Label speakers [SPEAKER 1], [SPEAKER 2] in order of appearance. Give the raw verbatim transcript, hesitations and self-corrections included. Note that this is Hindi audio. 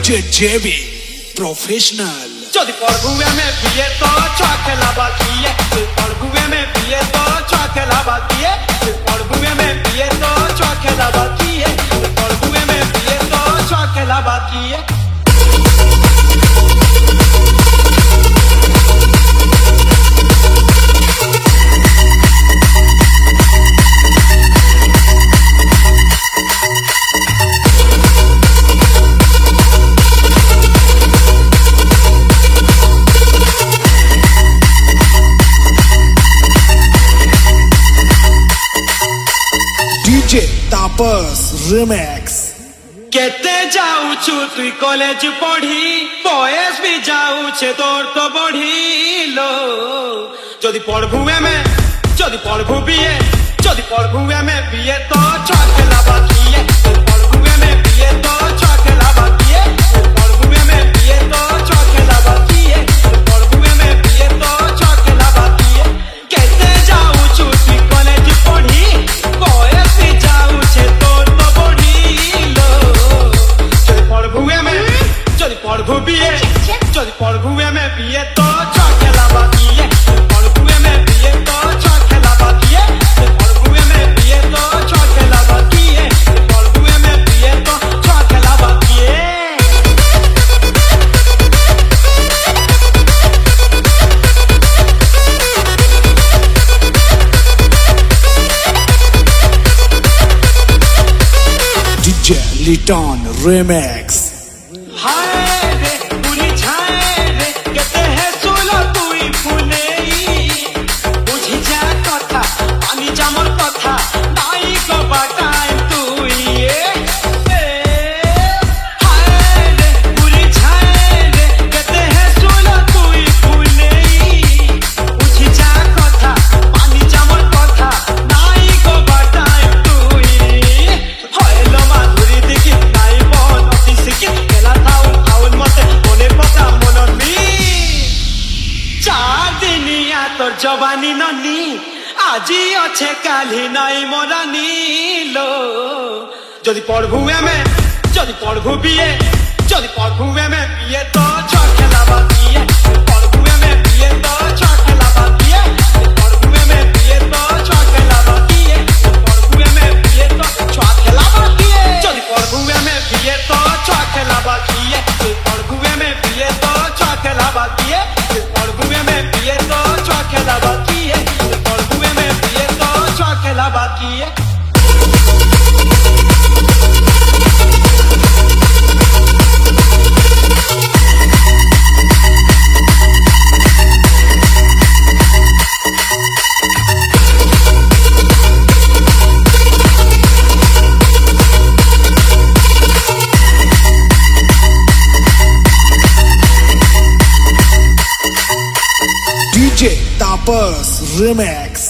[SPEAKER 1] डीजे जेबी प्रोफेशनल
[SPEAKER 2] যদি পড়গুয়ে মে বিয়ে তো চখলা বাকিয়ে পড়গুয়ে মে বিয়ে তো চখলা বাকিয়ে পড়গুয়ে মে বিয়ে তো চখলা বাকিয়ে পড়গুয়ে মে বিয়ে তো চখলা বাকিয়ে
[SPEAKER 1] डीजे तापस रिमिक्स
[SPEAKER 2] केते जाऊछु तुई कॉलेज पढ़ी बयस भी जाऊछे तोर तो बढ़ीलो जदि पढ़गुए में जदि पढ़गु बिए जदि पढ़गुए में बिए तो चखला बाकिए पढ़गुए में बिए तो चखला बाकिए पढ़गुए में बिए तो चखला बाकिए पढ़गुए में बिए तो चखला बाकिए केते जाऊछु तुई कॉलेज पढ़ी बयस भी जाऊछे तोर तो बढ़ीलो जदि पढ़गुए में जदि पढ़गु बिए जदि पढ़गुए में बिए तो चखला बाकिए पढ़गुए में बिए तो चखला बाकिए पढ़गुए में बिए तो चखला बाकिए पढ़गुए में बिए तो चखला बाकिए
[SPEAKER 1] डीजे लिटन रिमिक्स
[SPEAKER 2] हाय रे पूरी छाए रे कहते हैं सोला तुई फुलेई बुझी जा कथा पानी जामर कथा नाई को बाटाई तुई ए हाय रे पूरी छाए रे कहते हैं सोला तुई फुलेई बुझी जा कथा पानी जामर कथा नाई को बाटाई तुई होएलो माधुरी देखि नाई बन अति सिखि केला थाउन थाउन मते मने पता मनर मी चार दिनिया तोर जवानी ननी आजी अच्छे काली नाई मरानी लो जदि पढ़गुए में जदि पढ़गु बिए जदि पढ़गुए में बिए तो चखला बाकिए पढ़गुए में बिए तो चखला बाकिए पढ़गुए में बिए तो चखला बाकिए पढ़गुए में बिए तो चखला बाकिए जदि पढ़गुए में बिए तो चखला बाकिए पढ़गुए में बिए तो चखला बाकिए पढ़गुए में बिए तो चखला बाकिए पढ़गुए में बिए तो चखला बाकिए
[SPEAKER 1] डीजे तापस रिमिक्स